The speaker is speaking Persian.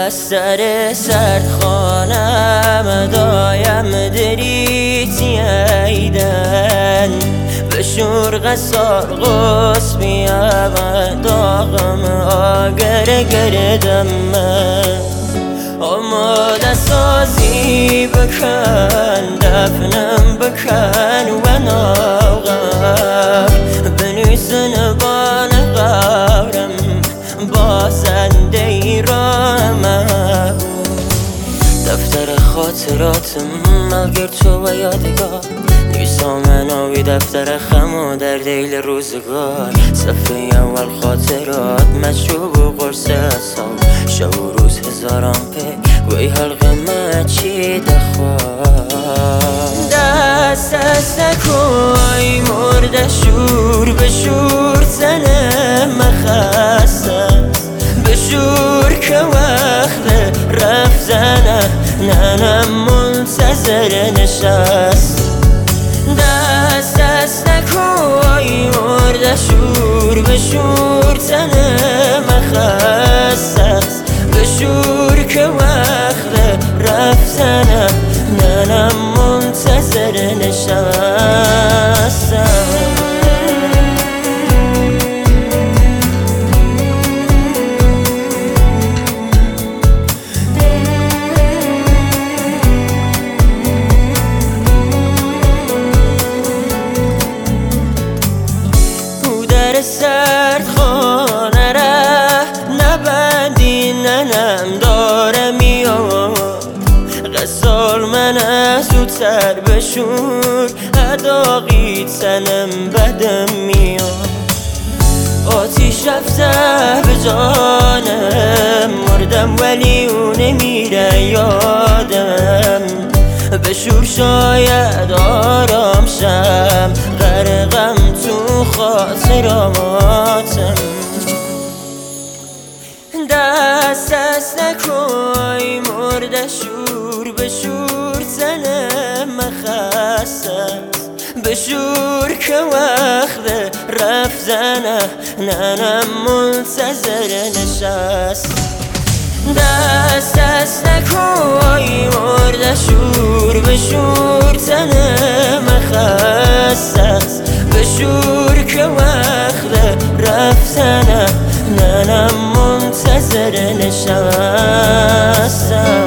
از سر سردخانم دایم دریتی ایدن به شرق سارغوس بیم داغم آگر گردم آماده سازی بکن دفنم بکن و ناغم بنویسن بان قبرم بازنده ایرانم دفتر خاطراتم ملگر تو و یادگار نوی دفتر خم و در دیل روزگار صفحه اول خاطرات مشروب و قرص اصاب شب و روز هزاران پی گوی حلقه مچی دخواه دست از نکوی مرده شور به شور زنه مخصص به شور که وقت رفت زنه ننم منتظر نشست دست از نکوی مرده شور به شور تنه مخصص به شور که وقت رفتنه ننم منتظر نشستم سرد خانه ره نبندی ننم داره میاد غسال من زودتر بشور اداقی تنم بدم میاد آتیش رفته به جانم مردم ولی اون نمیره یادم بشور شاید آرام شم غرقم تو خاطراتم دست از نکوی مرده شور به شور زنه مخصص به شور که وقت رفت زنه ننم منتظر نشست دست از نکوی مرده شور به شور تنه مخصص به شور که وقت رفتنه ننم منتظر نشستم